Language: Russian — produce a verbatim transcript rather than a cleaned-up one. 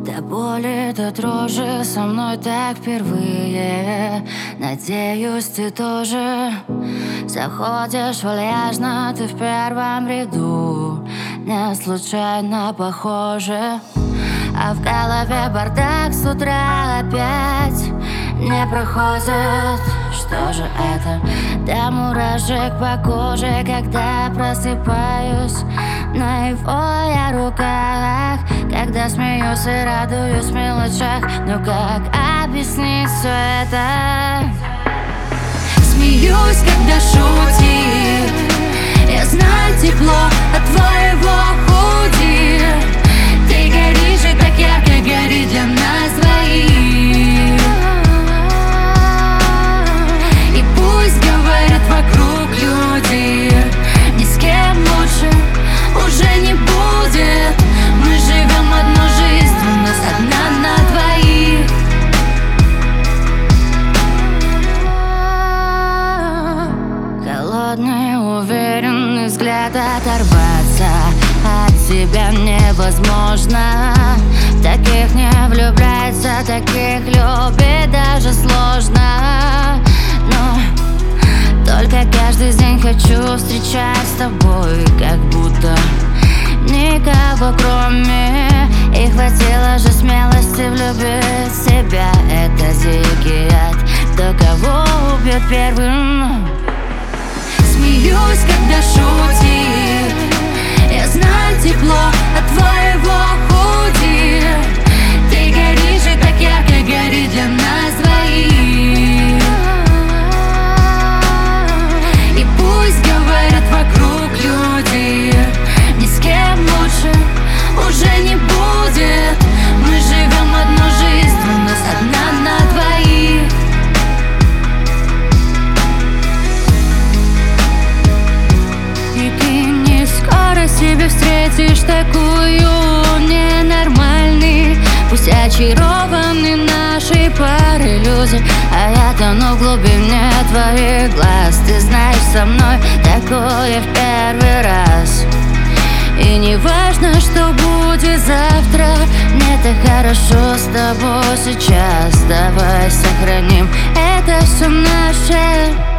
До боли, до дрожи со мной так впервые. Надеюсь, ты тоже. Заходишь вальяжно, ты в первом ряду. Не случайно похоже. А в голове бардак с утра опять не проходит. Что же это? До мурашек по коже, когда просыпаюсь. На его я руках, когда смеюсь и радуюсь в мелочах. Но как объяснить все это? Смеюсь, когда шутит. Я знаю тепло от твоего худи. Ты горишь и так ярко горит для нас двоих. И пусть говорят вокруг люди, ни с кем лучше уже не будет. Мы живем одну жизнь, у нас одна на двоих. Холодный, уверенный взгляд, оторваться от себя невозможно. Таких не влюбляется, таких любит даже сложно. Но только каждый день хочу встречать с тобой, как будто никого кроме. И хватило же смелости влюбить в себя. Это дикий ад, кто кого убьет первым. Смеюсь, когда шутит. Я знаю тепло от твоего худи. Ты горишь и так ярко горит для нас двоих. И пусть говорят вокруг люди, ни с кем лучше уже не будет. Мы живем одну жизнь, у нас одна на двоих. Скоро себе встретишь такую ненормальный, пусть очарованный нашей парой люди. А я тону в глубине твоих глаз. Ты знаешь, со мной такое в первый раз. И не важно, что будет завтра, мне так хорошо с тобой сейчас. Давай сохраним это все наше.